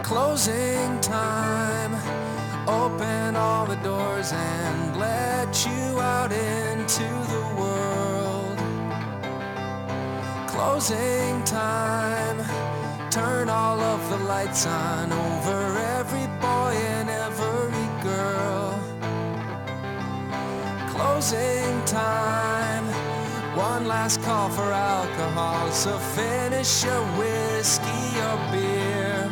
Closing time. Open all the doors and let you out into the world. Closing time. Turn all of the lights on over every boy and every girl. Closing time. One last call for alcohol, so finish your whiskey or beer.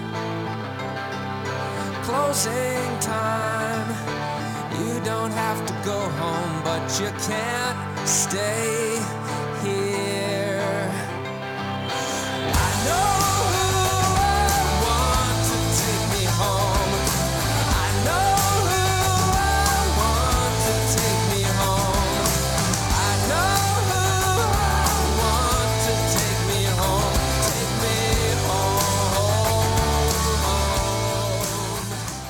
Closing time. You don't have to go home, but you can't stay here. I know who I want to take me home. I know who I want to take me home. I know who I want to take me home. Take me home.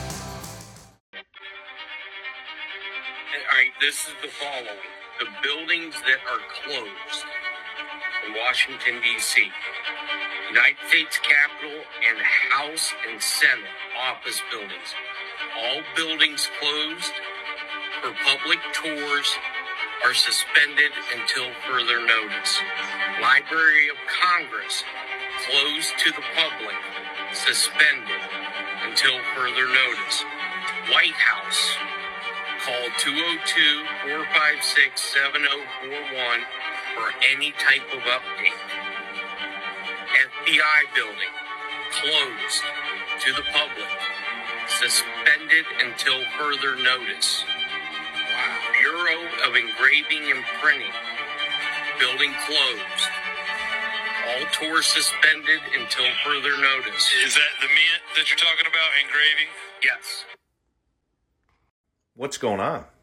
All right, this is the following. The buildings that are closed in Washington, D.C. United States Capitol and House and Senate office buildings. All buildings closed for public tours are suspended until further notice. Library of Congress closed to the public, suspended until further notice. White House, call 202-456-7041 for any type of update. FBI building, closed to the public, suspended until further notice. Wow. Bureau of Engraving and Printing, building closed. All tours suspended until further notice. Is that the mint that you're talking about, engraving? Yes. What's going on?